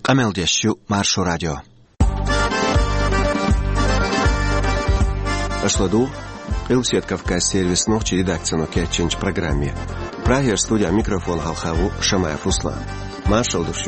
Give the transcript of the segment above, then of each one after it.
Qameldeshu Marsho Radio. Ашладу, Илсет Кавказ сервис ночи редакцию Кетченч программе. Прагер студия микрофон Халхаву Шамаев Услан. Маршал душу.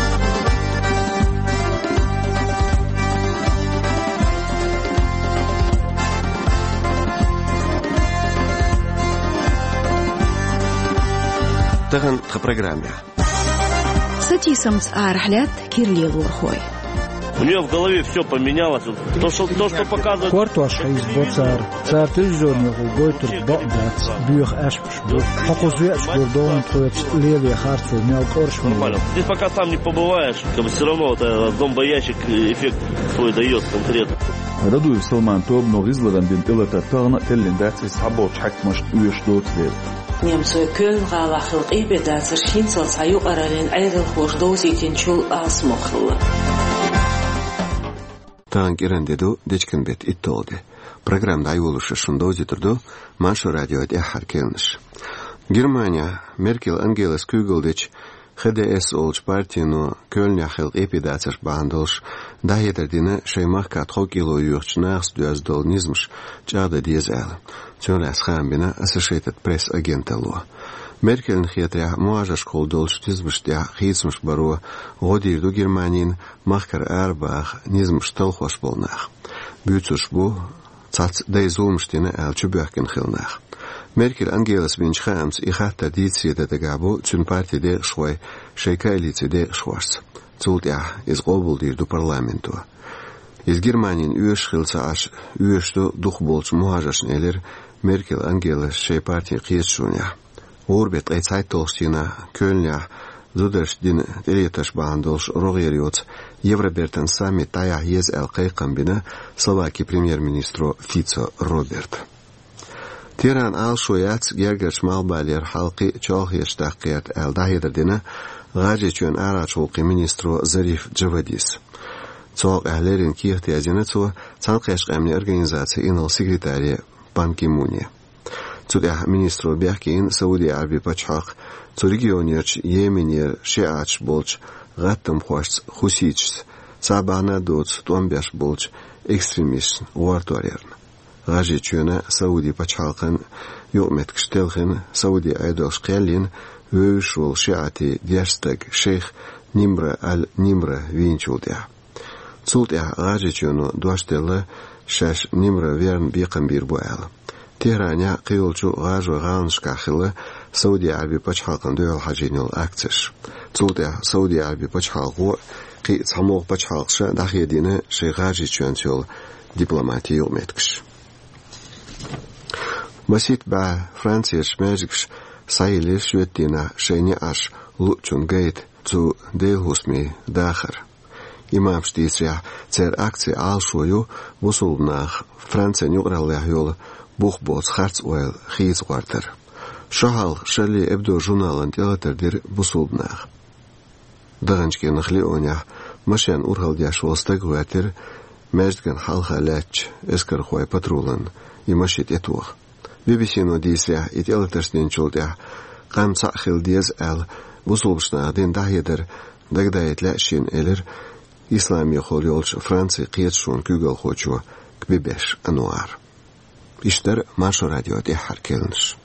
Таган в программе. Сатисам с Архлят Кирлил Урхой. У нее в голове все поменялось. То, что показывает... Квартуашка из Боцар. Цар телевизионный гойтур Богдац. Бьюх Ашпшбур. Покузуяч Гурдон, Туэц, Левия, Харцу, Мелкорш. Нормально. Здесь пока сам не побываешь, все равно зомбоящик эффект свой дает конкретно. Радуев Салман Тобно изладан бин Элататарна Теллиндацис Хабоч Хакмаш Уеш Доцвел. Немцой Кöln равахил Ибедацер Шинцел Саю Арален Айрел Хождози Тинчул Асмохла. Танк ирандеду дечкенбет иттолде. Программда айволушы шундози турду Машу радио дяхар келныш. Германия Меркел Ангелас Күгелдеч ХДС олж партияну Кöln-яхил эпидацер бандолш дахедердine шеймах катхо кило юрчнахс дуаздолнизмш чада дезэл. Чонрас хамбина Associated Press агенталу. Меркель нхетря муажа школ долштизбштя хитсмш бару годирду Германин махкар арбах низмш толхош болнах. Бютсушбу цац дайзулмштина алчубяхкен хилнах. Меркель Ангелас Винчхамс и хатта дитсиета дагабу цун партия де швой шейкайлице де шварц. Цултя из облдирду парламенту. Из Германин уешхилца аш уешто духболч муажашн элер Меркель Ангелас шей партия киесшуня. Орбет айцайтолштина Кöln-я зудерштин тереташ бандолш рогериоц Евробертен саммит тая ез алкайкамбина Словакия премьер-министру Фицо Роберт. Тиран алшояц гергерш малбалер халқи чалхиштақият алдахидердина ғажечуен арачулқи министру Зариф Джавадис. Цоқ әлерин киехтиязина цо цанқешқамни организация инал секретария Пан Ки Муне. Цудя министру Бяхкин Саудия Араби Пачхақ цу регионерч Йеменер Шиач болч ғаттым хуашц хусичц цабана доц томбяш болч экстремист уарторерн. Ғажечуена Сауди Пачхақын юқметкштелхин Сауди Айдолш қиялин өйшул шиати дяштаг шейх Нимра Аль-Нимра винчулдя. Цултя ғажечуену дуаштелы шаш Нимра верн биқамбир буэл. Tehran'a qiyolchu g'ajwa g'anshkahili Saudiya Arabi Pachhalqan dual hajinul aktish. Zulda Saudiya Arabi Pachhalqu qi tsamoq Pachhalqsha dakhedini shaygaji chöntyol diplomatiya yolmetkish. Basit ba Fransiya shmejkish sayili shwetina shayni ash luchun gate zu delhusmi dakhar. Imam shtisya cer akti alshoyu vusulnach Fransiya nuqrallah yol Buchbots Hartz-Oil Gieswarter. Shahal Shali Ebdo Journal Teleter Busulbnach. Daganchke Nachleonia, Mashan Urhaldia Schwolstagwater, Mejdgan Halhalach, Esker Hoy Patrulan, Imashit Etuch. BBC no Disya, it Elterstin Chuldia, Kamsa Hildiaz El, Busulbshna, den Daheder, Dagdayet Lashin Eller, Islami Holyolch, Franci Kietshun Kugel Hocho, Kbibesh Anuar. İşler Marsho Radio dihar kelnish.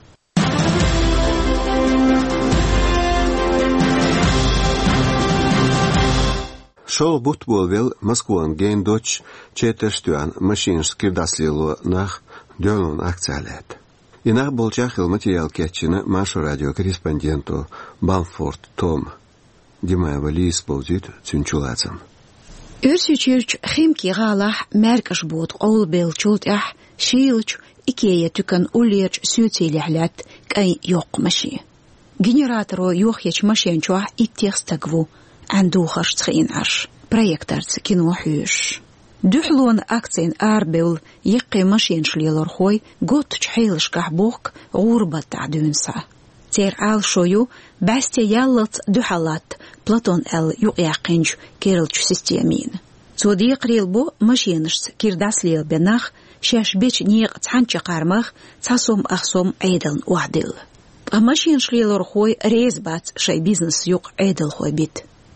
Шол бутболвел Москван ген доч четештуан машин скирдаслило нах дёлун акциалет. Инах болчахил материал кетчина Marsho Radio корреспонденту Бамфорд Том Димаева Лис болдит цюнчулацам. Örsüçürç ximki galah merkaş bot qolbel çultah şiilç ikeya tükan ulierç sütsilihlat kay yok mashi. Generatorу yoxyach mashenchuah ittexstagvu andu kharshtsin ash. Proyektarts kino hyush. Duhlon aktien arbel yiqqi mashenshliler khoy got chhilshkah bok gurbat ta'dunsa. Ter al shoyu bastia yallat duhalat Platon el yuqyaqinj kerilch sistemin. Цуди qrilbu mashenshs kirdaslil benach shash bech niq tsancha qarmach tsasom axsom aydal wa'dil. Mashenshliler khoy rezbat shay biznes yuq aydal khoy bit.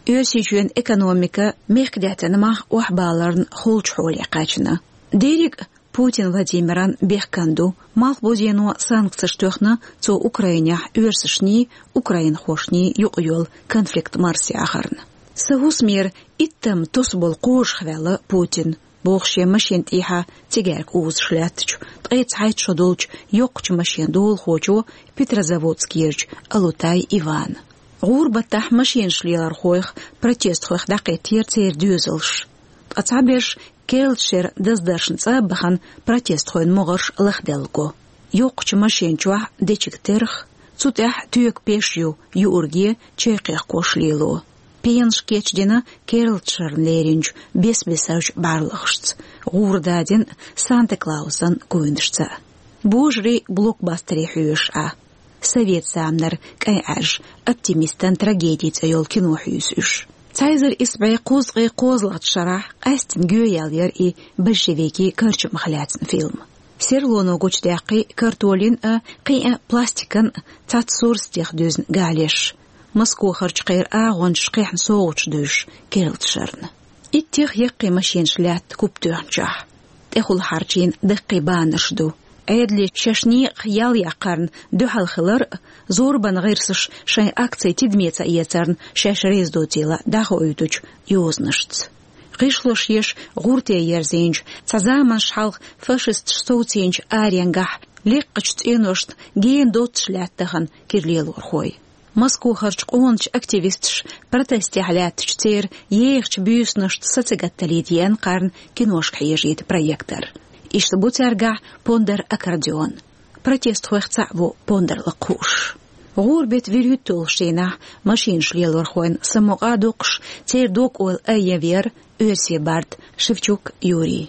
Ösücün ekonomika mehkdetini ohbaların holçhol yaqaçına. Derek Putin Vladimiran Bехkandu mal bozenu sanksiyaштөхна цо Украине өрсішні, Украин хошні юқйол конфликт марси ахарны. Сагусмер иттам тосбол қош хвалы Путин. Боқше машин иха тегерк уыз шлятч. Тайц хайт шодолч йоқч машин дол хочо Петрозаводскирч Алутай Иван. Гурбаттах машин шлилар хойх протест хойх дақетер цер дюзелш. Ацабеш Келчер даздаршынца бахан протест хойн моғарш лахделго. Йоқч машин чуа дечиктерх, цутях түйек пешью юрге чайқиқ кошлилу. Пиенш кечдена Келчер леринч бес-бесауч барлықшц. Гурдаден Санта-Клаусан көйндішца. Божри блокбастери хүйш а. Совет самнар кай аж оптимистан трагедийца йол кино хүйс үш. Цайзер исбай қозғи қозлат шарах астин гөйялер и большевики кырчы махляцын фильм. Серлону гучдяқи картолин қи пластикан цатсурс тех дөзін галеш. Москва харчқайр ағон шқихан соғыч дөш керілтшарны. Иттех еқи машин шлят куптуанчах. Техул харчин дықи банышду. Әйдли шашни қиял яқарн дөхалхылар зорбан ғирсыш шай акций тидмеца иецарн шашрез дотила даху өйтуч юзнышц. Қишлыш еш ғурте ерзенч, цазаман шалх фашист соуценч ариангах, лекқыч ценошт гейн дот шляттахан кирлел орхой. Москва харч онч активистш протесте халятч цер ехч бюснышт социгатталидиен қарн киношк хейжит проектор. Ишты буцарга пондар аккордеон. Протест хуэхца во пондар лакуш. Гурбет вирютул штейна машин шлелор хуэн самоға докш цер док ол айявер Ösi Барт Шевчук Юрий.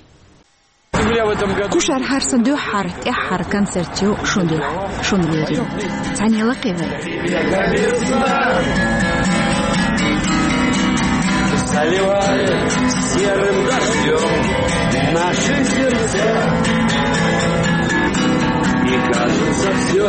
Кушар харсан дөхар тяхар концертю шунду шунвери. Цанила кеве. Заливает серым дождем наши сердца, и кажется все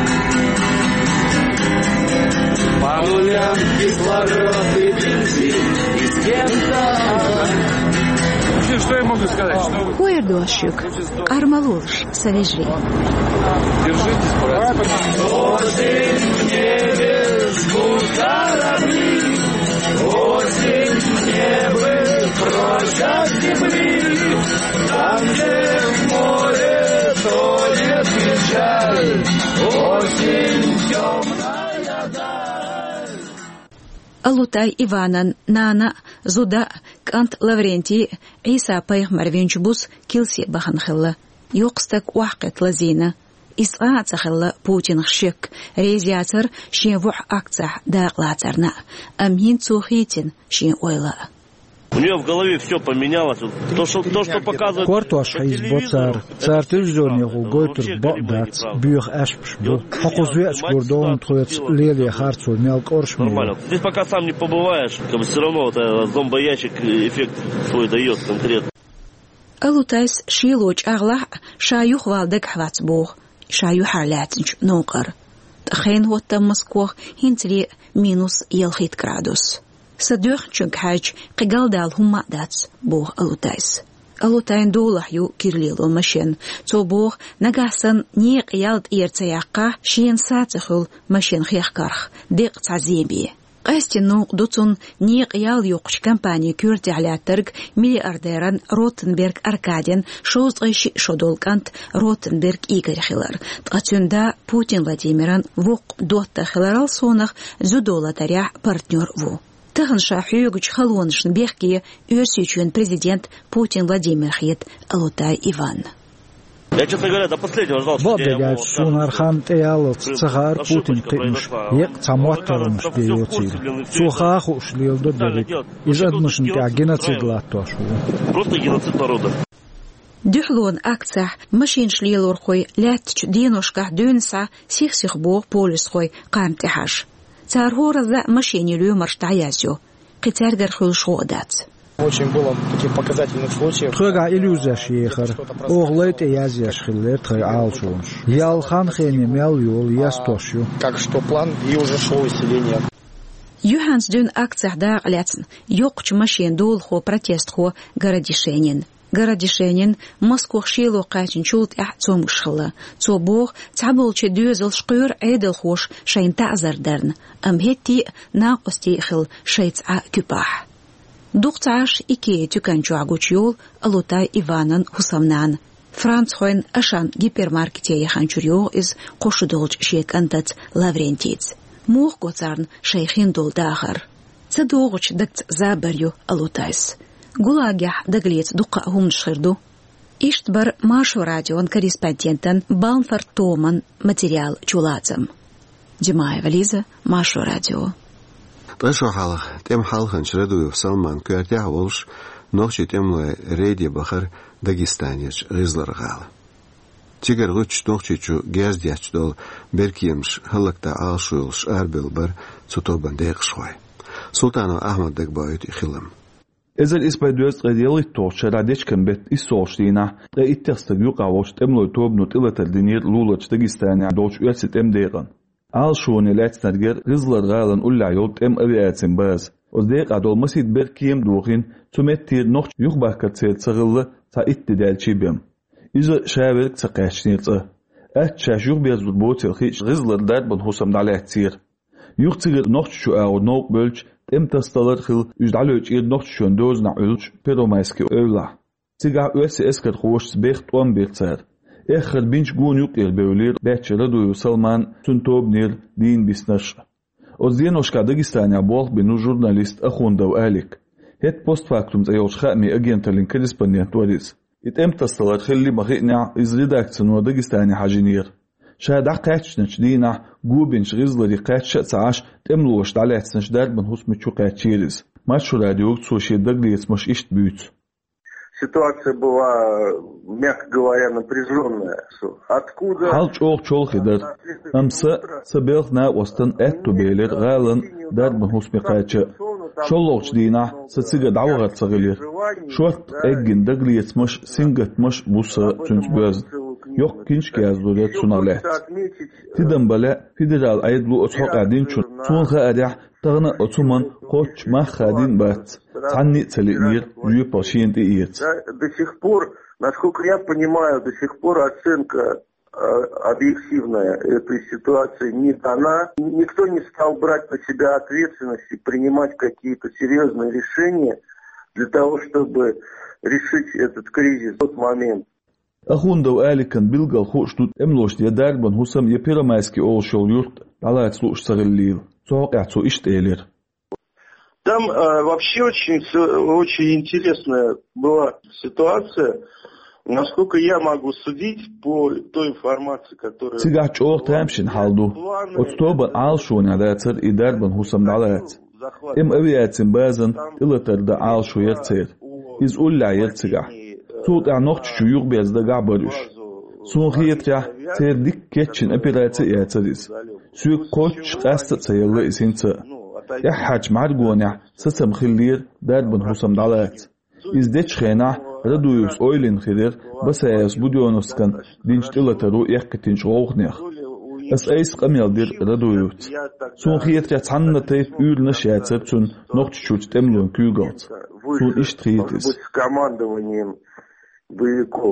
по нулям кислород и бензин, и с кем-то. Что я могу сказать? Хуэрдуашюк, Армалулш, Савежри. Держитесь, братья. Осень в небе жгут корабли, осень в небе прочь от земли, там, где в море тонет печаль, осень темная даль. Алутай Иванан, Нана, Зуда, Кант Лаврентий, Иса Пайхмарвинч бус килси баханхилла. Йоқстак уахқет лазина. Исаа цахилла Путин хшик. Резиатор шенвух акцах дақлацарна. Амин цухитин шен ойла. У нее в голове все поменялось. То, что показывает... Квартуаш избоцар. Цар телевизионный гойтер бац. Бюх ашпшбу. Хакузуяч гордон троец леве харцу мелк оршму. Нормально. Здесь пока сам не побываешь, как бы все равно вот зомбоящик эффект свой дает конкретно. Алутайс шилоч агла шаюх валдак хвацбух. Шаю харлятинч нокар. Тхейн хотта Москва хинтри минус елхит градус. Садух чунгхач қигалдал хумма дац бог Алутайс. Алутайн долахю кирлило машин. Цо бог нагасан не қиялд ерцаяққа шиен сацахул машин хияхкарх. Дек цазеби. Қасти нуқ дуцун не қиял юқш компания күрте алятырг миллиардеран Ротенберг Аркадин шоузғыши шодолкант Ротенберг Игорь хилар. Тқатюнда Путин Владимиран вуқ дотта хиларал сонах зудолатаря партнер ву. Тахын шахюгуч халонышын бехке өрсючен президент Путин Владимир хит Алутай Иван. Я, честно говоря, до последнего ждал, что я ему... Сунархан теяло цахар Путин тынш. Ек цамуаттарныш дейлоцили. Сухаху шлил до дерек. Из однушн тя геноцид латтошу. Просто геноцид народа. Дюхлон акция машин шлил орхой лятч денушках дюнса сих бог полис хой камтехаш. Цархора за машинилю марштаязю. Китергер хул шодат. Очень было таких показательных случаев. Трога иллюзия шейхар. Оглайт язия шхиллер трой алшунш. Ялхан хени мял юл ястошю. Как что план и уже шло усиление. Юханс дюн акциях да ляцн, ёкч машин дол хо протест хо городишенин. Городишенин Москвах шило қачин чулт цом шхла. Цо бог цаболче дюзел шқюр эдел хош шайн тазардерн. Амхетти нақости хил шейца кюпах. Дуқцаш ике тюканчуагуч йол алутай Иванан Хусамнан. Франц хойн ашан гипермаркете яханчурьо из қошудолч шек антац Лаврентиц. Мох гоцарн шейхин долдахар. Цадогуч дакц забарю алутайс. Гулагях даглец дуqa хумшхирду. Иштбар Машу радион корреспондентан Балнфорд Томан материал чулацам. Димаева Лиза, Машу радио. Ташохалах тем халхан шредую Салман кертя волш нохчи темле реди бахар Дагестанец ризларгал. Тигер гуч нохчичу гездяч дол беркиемш халакта алшулш арбелбар цутобан декшвай. Султана Ахмад декбайт ихилам. Ezel ispaydöz qediyalik toqcha radechkan bet isolshtina qa itterstag yuqavosh temloy tobnut ilatal dinir lulaç Dagestani dolç üyetsit emdeğan. Al şuni letsnerger rizlar galan ulla yolt em aviatsin baz. Ozdeyq adolmasit berkiyem duğin tumettir noqç yuqbaqqa tselsagıllı ta itti delçibem. İza şavelik tsaqaçnirtsa. Atchash yuqbez botel xiç rizlar darban husam dalatsir. Yuqtigir noqç şu ağ noq bölç emtastalar xil üjdalöç ir noqç şön dozna ölç peromayski övla. Tiga öse esker xoş bext 11 tsar. Ekhir binç gun yuq el bevlir bachara duyu Salman tuntobnir din bisnash. Ozdenoshka Dagestania bol binu jurnalist Akhundav Alik. Het postfactum ayolch khami agentalin korrespondent waris. It emtastalar xilli maghina iz redaktsiyon Dagestani hajinir. شاهد قاتشنش دينا جوبنش غزلري قاتش تعاش تملوش دالاتسنش دربن حسم چو قاتشيرز ماشو радио соши дагрец маш ишт бют. Ситуация была, мягко говоря, напряженная. Откуда? Халч ох чолхидер. Амса сабелх на остан эту белер галан دربن حسم قاتش. شولوش دينا ساتسيغا دعوغات صغير. شوت اجن دagрец маш сингат маш буса тюнсбöz. Yok kinç gezduret sunalet. Tidem bale federal aydlu oçaq adin çun. Sunha adah tağna otuman qoç mah adin bat. Tanni целенир жю пашиенты иет. До сих пор, насколько я понимаю, до сих пор оценка объективная этой ситуации не дана. Никто не стал брать на себя ответственность и принимать какие-то серьезные решения для того, чтобы решить этот кризис в тот момент. Akhundav Alikan bilgal xoştut emloş diye darban husam yepiramaiski olşol yurt dalat sluş sarillil. Soqatso işteler. Там вообще очень интересная была ситуация. Насколько я могу судить по той информации, которая... Sigaç oq tamşin haldu. Oktober alşona datsar idarban husam dalat. Em aviatsin bazan ilatarda alşo yertser. İz ulla yertsiga. Tut noqç şu yuq bezda gabarış. Soğiyetya terdik keçin operasiya yatsariz. Suyuq qoç qasta sayılı isinsa. Ya hac margona sasam khillir darban husam dalat. İzdeç xena raduyus oylin khidir basayas budyonoskan dinçtilataru yakkitinç oğnix. Es eis qameldir raduyut. Soğiyetya tanna tayf ülnəş yatsatsun noqç çut temlon kügalt. Sun iştritis. Командованием боевиков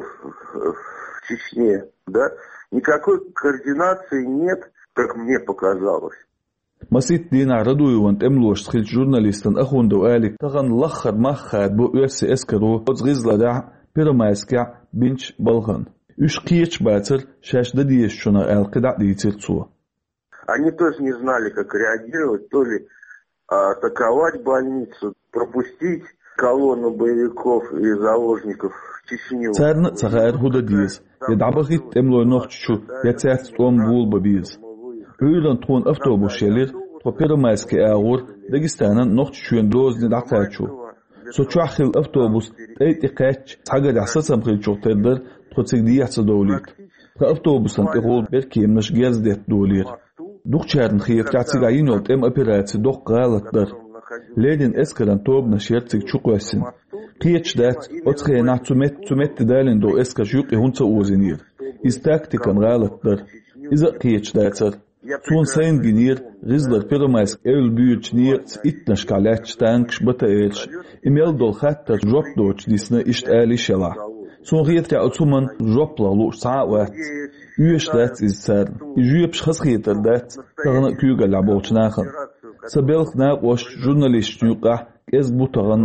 в Чечне, да, никакой координации нет, как мне показалось. Масит дина радуюван темлош схил журналистан Akhundav Alik таган лаххар маххад бу өссе эскару озгизлада пирамайска бинч балган. Үш киеч бацыр шашда диешчуна алқида дийтилцу. Они тоже не знали, как реагировать, то ли атаковать больницу, пропустить колонну боевиков и заложников в Чечню. Царна цагар худадиз. Ядабахит темлой нохчу яцат том булбабиз. Öğlen ton avtobus şelir, topiramaiski ağır Dagestan'ın nokçuyen dozni daqtaçu. Soçuaxil avtobus etiqaç taga dasasam xil çoqterdir, totsig diyatsa dowlit. Avtobusan tiqol berkiyemnish gezdet dowlir. Duqçarn xiyatçatsiga yinolt em operasiya doq qalatdir. Ledin eskaran tobna şertsig çuqvasin. Qiyachdat otxena tumet dalin do eska juqi hunsa ozinir. Iz taktikan qalatdir. İza qiyachdatsar Son sayın ginir, Rizlar Pirmaisk evl büyüç niyet itnaş kaletç tankş bata elç, imel dol hattar job doç disne işt elişela. Son giyetke atuman jobla lu sa'wat. Üyeşlet izser, ijüyepş xasgiyetel dat, tağına küyge laboçnağın. Sabelk naqoş jurnalist yuqa, ez bu tağın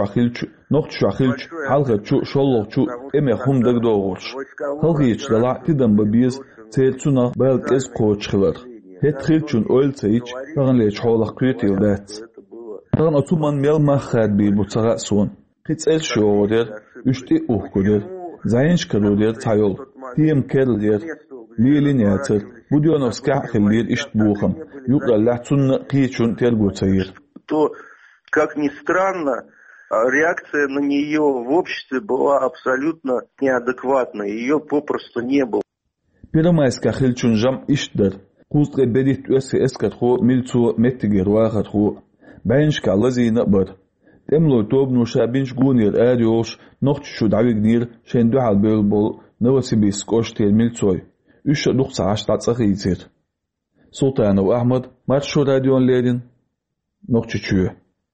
noqtşaxilç, halqaçu şolloqçu eme humdag doğulç. Halqiyeçlala tidan babiz, Selçuna belk ez qoçqılar. Het xilçun ölçeyiç, tağın leç xoğlaq küyetil dat. Tağın atuman mel mahad bir bu tağa son. Qitsel şoğuder, üçte uhkuder, zayınçkaluder tayol, tiyem kerler, лилинятер, будёновска хиллир ишт бухам, юqallahtunna qiychun tergutayir. То, как ни странно, реакция на нее в обществе была абсолютно неадекватной, ее попросту не было. Pirmaiska xilchun jam ishtdir, qustqe bedit össe eskat xo miltsu mettiger waqat xo, baynshka lazina bar. Temlo tobnu shabinch gunir adios, nocht shud awignir, shendu hal belbol, novosibis koshtel miltsoy. Üç duqsa aştatsa yitir. Sultanov Ahmad, Marsho radionlerin, noqçuçu.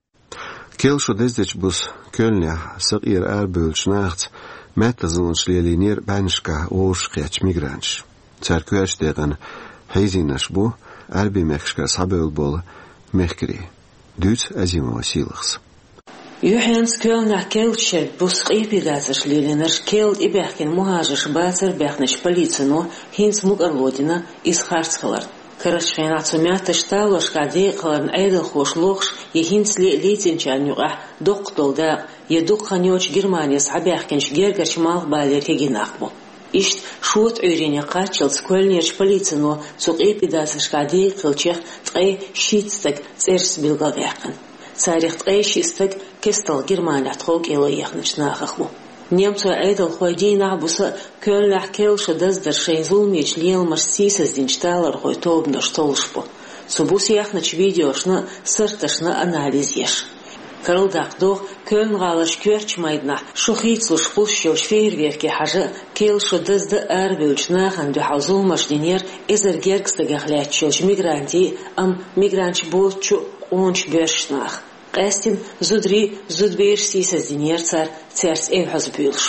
Kelşo dezdeç bus Köln'e sığır erbölç naht, metazılınç lelinir benşka oğuşqiyaç migranç. Çerküyaç değen heyzinaş bu, erbi mekşka saböl bol mekri. Düz azimova silığız. Юхенс Кёльнах келчер буск эпидазыш лилинер келд ибяхкин мухажыш бацер бяхныш полицину хинс мугарлодина из харцхалар. Карашфена цумята шталош кади қалан айдыл хош лохш и хинс лейтенчанюға доқтолда едук ханёч Германияс абяхкинш гергач мал балер хегинахбу. Ишт шут үйрене қачылс Кёльнерш полицину цук эпидазыш кади қылчех тғай шитстік церс билгавяқын. Царих тғайшистік кестал Германият хоқ елі яқнышнағықбу. Немцу айдал хойдейна бұсы Көлнах келші дыздыр шейзулмеч лелмаш сисізденшталар хой тобны штолшбу. Субус яқныч видеошны сыртышны анализ еш. Кырылдақ доқ Көлн ғалыш көрч майдна шухицлуш пұлшеуш фейерверке хажы келші дызды әрбеучнағын дұхазулмаш денер ezergergstege gletschuls migranti am migrantsch bootchu onch bersnach. Qestin zudri zudbeer sisas diniertsar tsers evhas bülsch.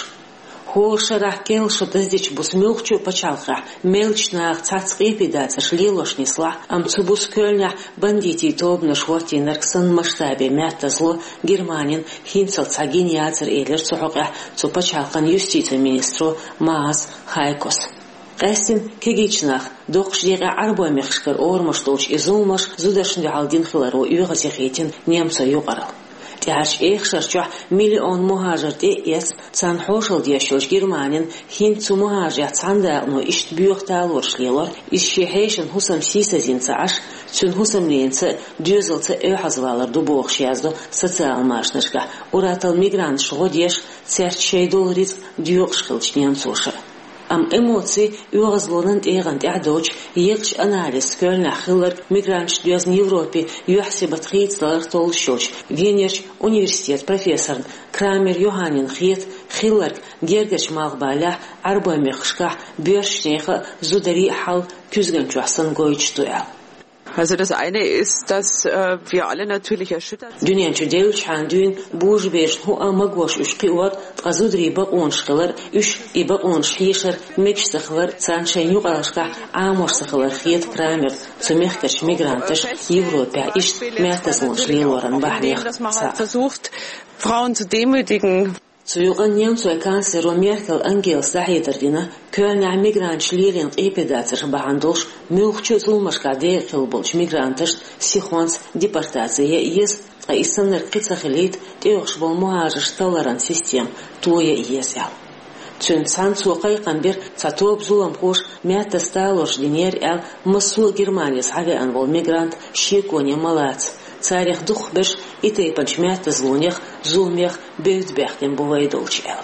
Hoşarah kelşu dыздич bus milchchu pachalqa melchnach tsaqipidats shliloshnisla am tsubus Kölnach banditi tobna shwotinerksan масштабе мятазло Германин хинцал цагиниацер элер цухоqa tsupachalqan юстиция министру Maas Haykos. Qestin kegichnach doqshliga arbo mexshkar ormashtolch izulmash zudashndi aldin khilaro uygazixitin nemsa yuqaral. Тяж эхшарча миллион мухажирт эс цан хошыл дияшош Германин хинцу мухажа цанда но ишт бюхталоршлелар ишхейшен хусам сисазинцаш цун хусам ленце дюзелце эхазвалар дубохшязду социал машнышка уратал мигрант шгодеш церчейдолриц дюхшхилчненцуша. Am эмоции югазлонын эган тядоч егч анализ Кölnach хиллар мигрантш дюзн Европе юхсибат хитслар толшоч Венерч университет профессор Крамер Йоханин хит хиллар гергач малбаля арба мехшка бёршнеха зудари хал күзгөн чуасын гойчтуя. Also das eine ist, dass wir alle natürlich erschüttert sind. Dünyançı devç handün buj beş hu amagwaş uşqiwat qazudri baqonşqlar üç ibaqonşhişer mekşsaqlar sanşen yuqashqa amoşsaqlar xiyet kramer zumexkaş migrantisch Europa ist mertasloschleloran bahriq versucht Frauen zu demütigen. Zuyuqan Nemcu Kanzler Merkel Angela Merkel Kölnach migrantsch lilin epidatsir bahandolsh milchchu zulmashka deqilbolch migrantish sixons deportatsiya yes isanner qitsaxilit teoxbol muhajir tolerant sistem toya yesal. Çün sansu qayqanbir tsatob zulam qosh meta stalosh diner el masul Germaniyas hagan vol migrant shikonya malats. Царих дух беш итей панчмята злунях зумех беудбехтен бувайдолч эл.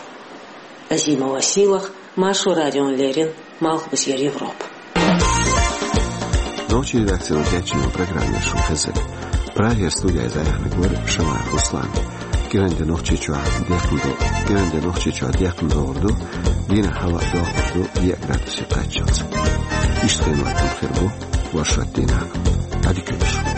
Азимова силах Машу радион Лерин Малхбус Ер Европ. Ночи редакцию течную программе Шухезель. Прагер студия Заряхны Гор Шамар Руслан. Геренде нохчичуа дякн орду Лина Хава Дохорду Яград Шикачоц. Ишткен ватун фербу ваша Дина. Адикевич.